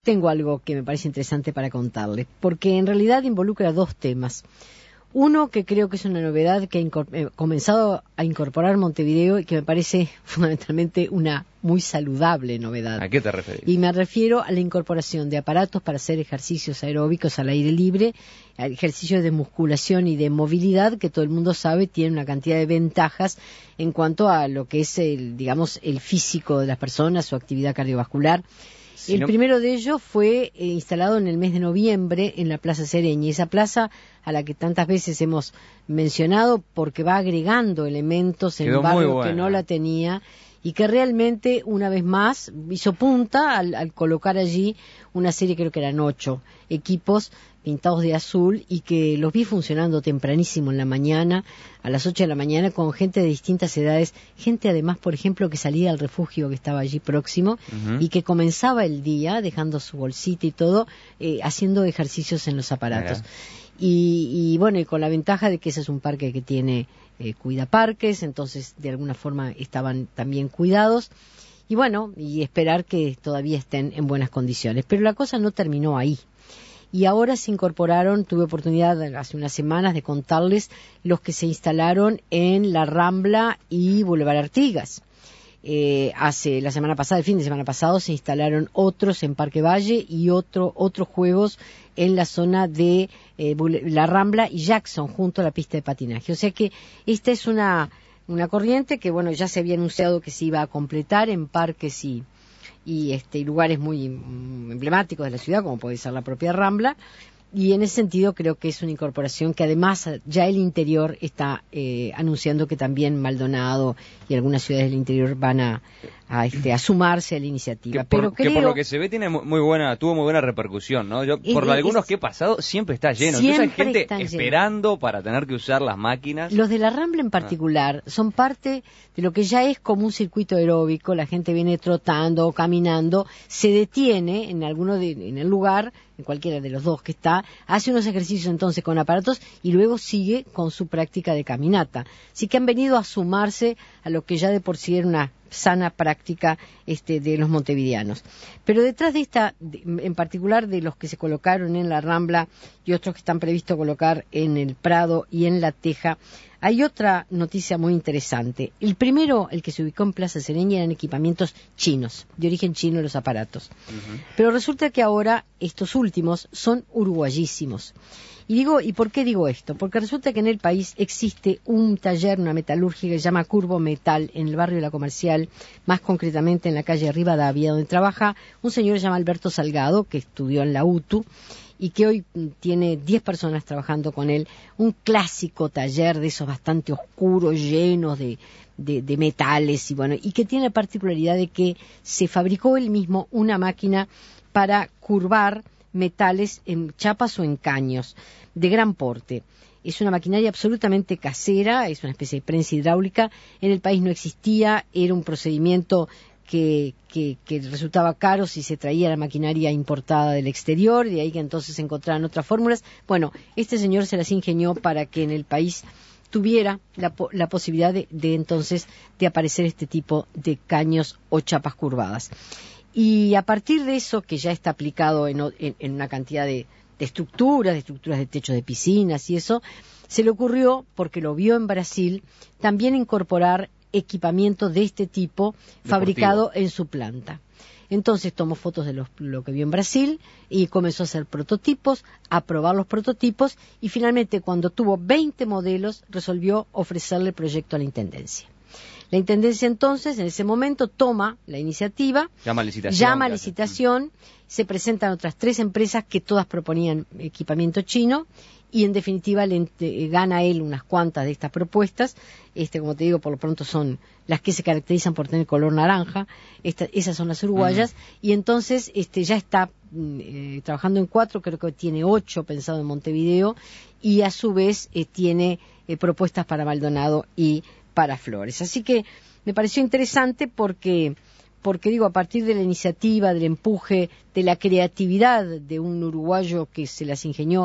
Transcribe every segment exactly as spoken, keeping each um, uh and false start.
tengo algo que me parece interesante para contarles, porque en realidad involucra dos temas. Uno, que creo que es una novedad que ha eh, comenzado a incorporar Montevideo y que me parece fundamentalmente una muy saludable novedad. ¿A qué te referís? Y me refiero a la incorporación de aparatos para hacer ejercicios aeróbicos al aire libre, ejercicios de musculación y de movilidad que todo el mundo sabe tienen una cantidad de ventajas en cuanto a lo que es el, digamos, el físico de las personas, su actividad cardiovascular. Si el no... primero de ellos fue eh, instalado en el mes de noviembre en la Plaza Sereñi, esa plaza a la que tantas veces hemos mencionado porque va agregando elementos en barrios que no la tenía y que realmente, una vez más, hizo punta al, al colocar allí una serie, creo que eran ocho equipos pintados de azul y que los vi funcionando tempranísimo en la mañana, a las ocho de la mañana, con gente de distintas edades, gente además, por ejemplo, que salía al refugio que estaba allí próximo uh-huh. y que comenzaba el día, dejando su bolsita y todo, eh, haciendo ejercicios en los aparatos. Y, y bueno, y con la ventaja de que ese es un parque que tiene eh, cuidaparques, entonces de alguna forma estaban también cuidados. Y bueno, y esperar que todavía estén en buenas condiciones. Pero la cosa no terminó ahí. Y ahora se incorporaron, tuve oportunidad hace unas semanas de contarles los que se instalaron en la Rambla y Boulevard Artigas. Eh, hace la semana pasada, el fin de semana pasado, se instalaron otros en Parque Valle y otro, otros juegos en la zona de eh, la Rambla y Jackson, junto a la pista de patinaje. O sea que esta es una, una corriente que, bueno, ya se había anunciado que se iba a completar en parques y y este lugares muy emblemáticos de la ciudad, como puede ser la propia Rambla, y en ese sentido creo que es una incorporación que además ya el interior está eh, anunciando que también Maldonado y algunas ciudades del interior van a, a, este, a sumarse a la iniciativa. Que por, Pero que creo, por lo que se ve tiene muy buena, tuvo muy buena repercusión, ¿no? Yo, por es, algunos es, que he pasado siempre está lleno. Entonces hay gente esperando lleno. Para tener que usar las máquinas. Los de la Rambla en particular ah. son parte de lo que ya es como un circuito aeróbico. La gente viene trotando o caminando, se detiene en alguno de, en el lugar, en cualquiera de los dos que está, hace unos ejercicios entonces con aparatos y luego sigue con su práctica de caminata. Así que han venido a sumarse a lo que ya de por sí era una sana práctica este, de los montevideanos. Pero detrás de esta, de, en particular de los que se colocaron en la Rambla y otros que están previstos colocar en el Prado y en La Teja, hay otra noticia muy interesante. El primero, el que se ubicó en Plaza Sereñi, eran equipamientos chinos, de origen chino los aparatos. Uh-huh. Pero resulta que ahora estos últimos son uruguayísimos. Y digo, ¿y por qué digo esto? Porque resulta que en el país existe un taller, una metalúrgica que se llama Curvo Metal, en el barrio de La Comercial, más concretamente en la calle Rivadavia, donde trabaja un señor que se llama Alberto Salgado, que estudió en la U T U, y que hoy tiene diez personas trabajando con él, un clásico taller de esos bastante oscuros, llenos de, de, de metales, y bueno, y que tiene la particularidad de que se fabricó él mismo una máquina para curvar metales en chapas o en caños de gran porte. Es una maquinaria absolutamente casera, es una especie de prensa hidráulica. En el país no existía, era un procedimiento que, que, que resultaba caro si se traía la maquinaria importada del exterior, de ahí que entonces se encontraban otras fórmulas. Bueno, este señor se las ingenió para que en el país tuviera la, la posibilidad de, de entonces de aparecer este tipo de caños o chapas curvadas. Y a partir de eso, que ya está aplicado en, en, en una cantidad de, de estructuras, de estructuras de techos de piscinas y eso, se le ocurrió, porque lo vio en Brasil, también incorporar equipamiento de este tipo deportivo, fabricado en su planta. Entonces tomó fotos de los, lo que vio en Brasil y comenzó a hacer prototipos, a probar los prototipos y finalmente cuando tuvo veinte modelos resolvió ofrecerle el proyecto a la Intendencia. La Intendencia entonces, en ese momento, toma la iniciativa, llama a licitación, llama a licitación, se presentan otras tres empresas que todas proponían equipamiento chino y en definitiva le eh, gana él unas cuantas de estas propuestas. Este, como te digo, por lo pronto son las que se caracterizan por tener color naranja, esta, esas son las uruguayas, uh-huh. y entonces este ya está eh, trabajando en cuatro, creo que tiene ocho pensado en Montevideo, y a su vez eh, tiene eh, propuestas para Maldonado y para Flores. Así que me pareció interesante porque, porque digo, a partir de la iniciativa, del empuje, de la creatividad de un uruguayo que se las ingenió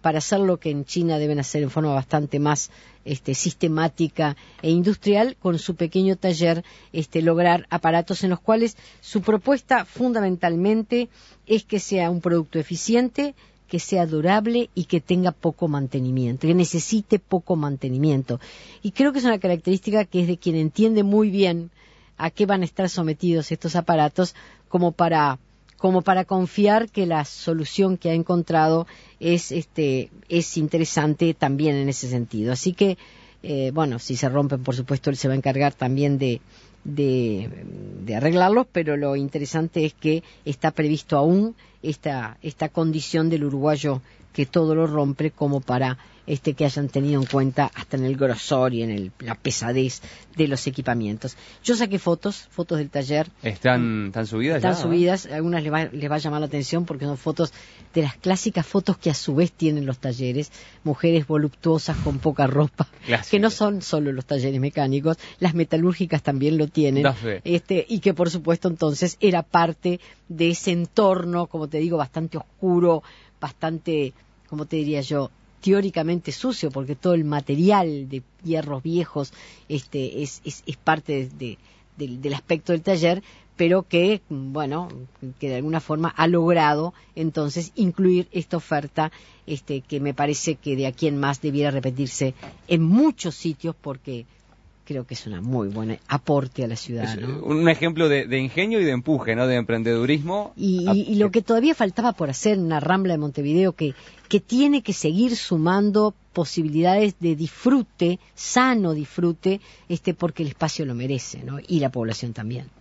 para hacer lo que en China deben hacer en forma bastante más este, sistemática e industrial, con su pequeño taller este, lograr aparatos en los cuales su propuesta fundamentalmente es que sea un producto eficiente, que sea durable y que tenga poco mantenimiento, que necesite poco mantenimiento. Y creo que es una característica que es de quien entiende muy bien a qué van a estar sometidos estos aparatos, como para como para confiar que la solución que ha encontrado es este es interesante también en ese sentido. Así que, eh, bueno, si se rompen, por supuesto, él se va a encargar también de, de, de arreglarlos, pero lo interesante es que está previsto aún esta, esta condición del uruguayo que todo lo rompe, como para este que hayan tenido en cuenta hasta en el grosor y en el, la pesadez de los equipamientos. Yo saqué fotos, fotos del taller. ¿Están, están subidas Están ya? Están subidas, ¿no? Algunas les va, les va a llamar la atención porque son fotos de las clásicas fotos que a su vez tienen los talleres, mujeres voluptuosas con poca ropa, Clásica. Que no son solo los talleres mecánicos, las metalúrgicas también lo tienen, este, y que por supuesto entonces era parte de ese entorno, como te digo, bastante oscuro, bastante, como te diría yo, teóricamente sucio, porque todo el material de hierros viejos este, es, es, es parte de, de, del aspecto del taller, pero que, bueno, que de alguna forma ha logrado entonces incluir esta oferta este, que me parece que de aquí en más debiera repetirse en muchos sitios, porque creo que es una muy buena aporte a la ciudad, ¿no? Un ejemplo de, de ingenio y de empuje, ¿no? De emprendedurismo. Y, y, y lo que todavía faltaba por hacer en la Rambla de Montevideo, que, que tiene que seguir sumando posibilidades de disfrute, sano disfrute, este, porque el espacio lo merece, ¿no? Y la población también.